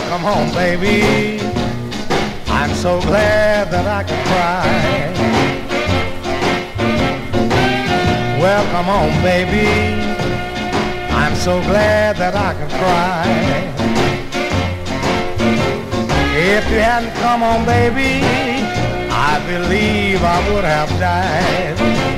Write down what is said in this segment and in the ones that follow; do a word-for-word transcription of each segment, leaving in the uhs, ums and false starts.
Welcome home, baby. I'm so glad that I can cry. Welcome home, baby. I'm so glad that I can cry. If you hadn't come home, baby, I believe I would have died.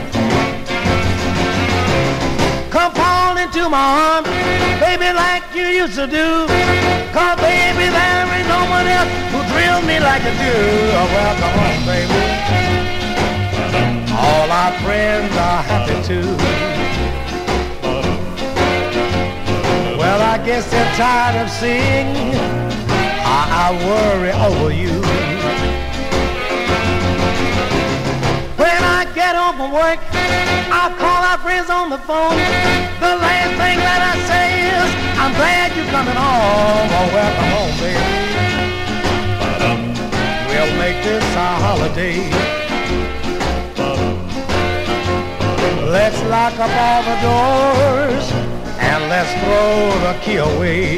Come fall into my arms, baby, like you used to do. Cause baby, there ain't no one else who thrills me like you do. Oh, welcome home, baby. All our friends are happy too. Well, I guess they're tired of seeing how I worry over you. When I get home from work, I'll call our friends on the phone. The last thing that I say is, I'm glad you're coming home. Oh, welcome home, baby. We'll make this our holiday. Let's lock up all the doors and let's throw the key away.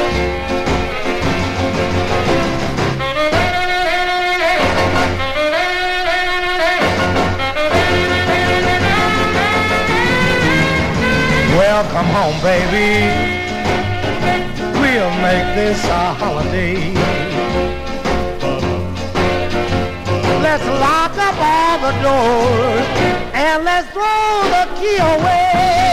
Welcome home, baby. We'll make this our holiday. Let's lock up all the doors and let's throw the key away.